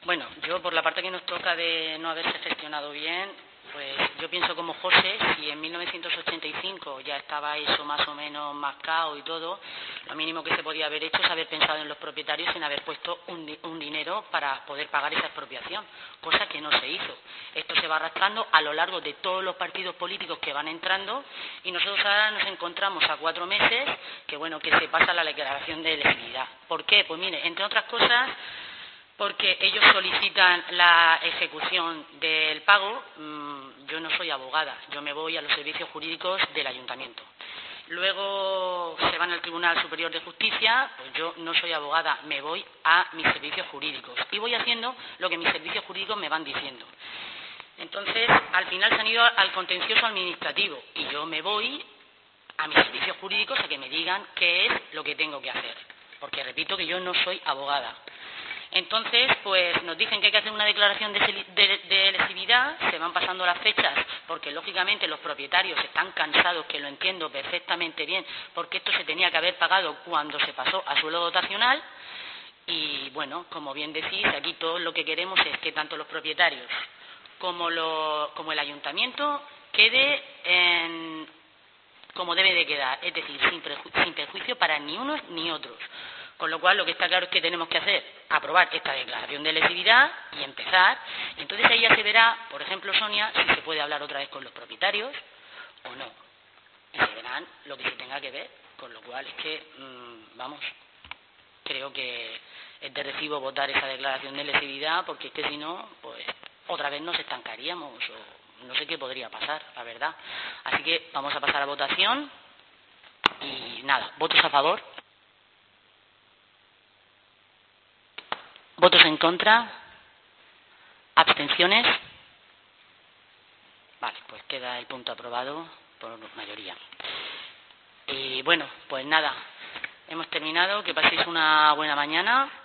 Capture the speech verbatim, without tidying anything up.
Bueno, yo por la parte que nos toca de no haberse gestionado bien, pues yo pienso como José, si en mil novecientos ochenta y cinco ya estaba eso más o menos mascado y todo, lo mínimo que se podía haber hecho es haber pensado en los propietarios sin haber puesto un, un dinero para poder pagar esa expropiación, cosa que no se hizo. Esto se va arrastrando a lo largo de todos los partidos políticos que van entrando y nosotros ahora nos encontramos a cuatro meses que, bueno, que se pasa la declaración de elegibilidad. ¿Por qué? Pues mire, entre otras cosas, porque ellos solicitan la ejecución del pago. Yo no soy abogada, yo me voy a los servicios jurídicos del ayuntamiento. Luego se van al Tribunal Superior de Justicia, pues yo no soy abogada, me voy a mis servicios jurídicos y voy haciendo lo que mis servicios jurídicos me van diciendo. Entonces, al final se han ido al contencioso administrativo y yo me voy a mis servicios jurídicos a que me digan qué es lo que tengo que hacer, porque repito que yo no soy abogada. Entonces, pues nos dicen que hay que hacer una declaración de, de, de elegibilidad, se van pasando las fechas, porque lógicamente los propietarios están cansados, que lo entiendo perfectamente bien, porque esto se tenía que haber pagado cuando se pasó a suelo dotacional, y bueno, como bien decís, aquí todo lo que queremos es que tanto los propietarios como, lo, como el ayuntamiento quede en, como debe de quedar, es decir, sin, preju sin perjuicio para ni unos ni otros. Con lo cual, lo que está claro es que tenemos que hacer, aprobar esta declaración de elegibilidad y empezar. Y entonces ahí ya se verá, por ejemplo, Sonia, si se puede hablar otra vez con los propietarios o no. Y se verán lo que se tenga que ver. Con lo cual es que, mmm, vamos, creo que es de recibo votar esa declaración de elegibilidad, porque es que si no, pues otra vez nos estancaríamos o no sé qué podría pasar, la verdad. Así que vamos a pasar a votación. Y nada, votos a favor. ¿Votos en contra? ¿Abstenciones? Vale, pues queda el punto aprobado por mayoría. Y bueno, pues nada, hemos terminado. Que paséis una buena mañana.